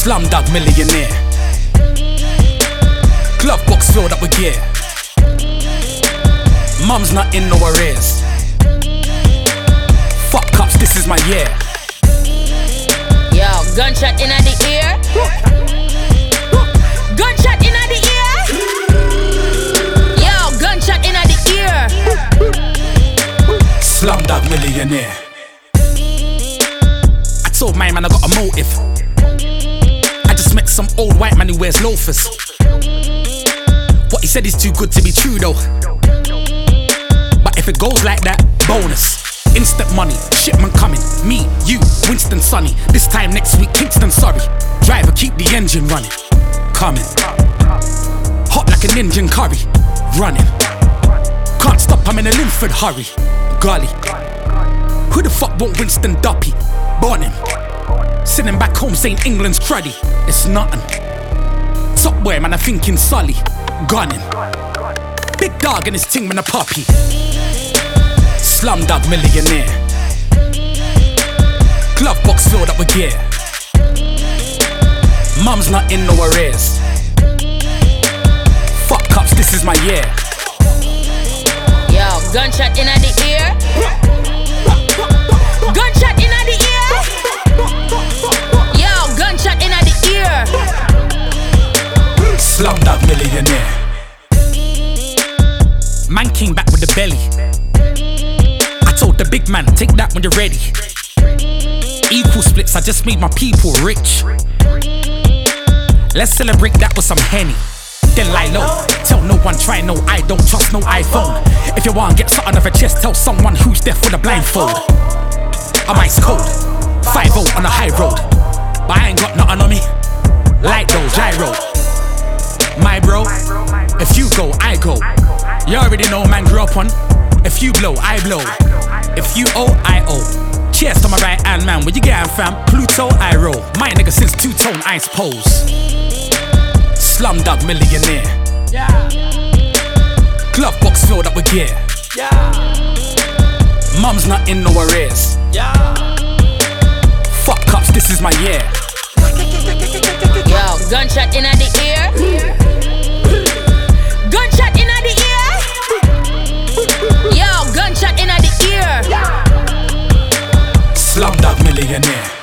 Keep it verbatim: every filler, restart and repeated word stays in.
Slumdog millionaire. Glove box filled up with gear. Mum's not in no arrears. Fuck cups, this is my year. Yo, gunshot inna the ear. Gunshot inna the ear. Yo, gunshot inna the ear. Slumdog millionaire. I told my man I got a motive. I just met some old white man who wears loafers. What he said is too good to be true though. But if it goes like that, bonus. Instant money, shipment coming. Me, you, Winston Sonny. This time next week, Kingston, sorry. Driver, keep the engine running. Coming. Hot like an Indian curry. Running. Can't stop, I'm in a Linford hurry. Golly. Who the fuck want Winston Duppy? Born him. Sitting back home saying England's cruddy. It's nothing. Top boy, man, I'm thinking Sully. Gunning. Big dog and his ting man a puppy. Slumdog millionaire. Glove box filled up with gear. Mum's not in no arrears. Fuck cups, this is my year. Yo, gunshot inna the ear. Gunshot inna the ear. Yo, gunshot inna the ear. Slumdog millionaire. Man came back with the belly. I told the big man, take that when you're ready. Equal splits, I just made my people rich. Let's celebrate that with some Henny. Then lie low, tell no one, try no, I don't trust no iPhone. If you want get something off a chest, tell someone who's deaf with a blindfold. I'm ice cold, five oh on the high road. But I ain't got nothing on me, light though, gyro. My bro, if you go, I go. You already know man grew up on. If you blow, I blow. If you owe, I owe. Cheers to my right hand man, where you getting fam? Pluto, I roll. My nigga since two-tone ice pose. Slumdog millionaire. Yeah. Glove box filled up with gear. Yeah. Mum's not in no arrears. Yeah. Fuck cups, this is my year. Yo, gunshot inna the ear. Gunshot inna the ear. Yo, gunshot inna the ear. Slumdog millionaire.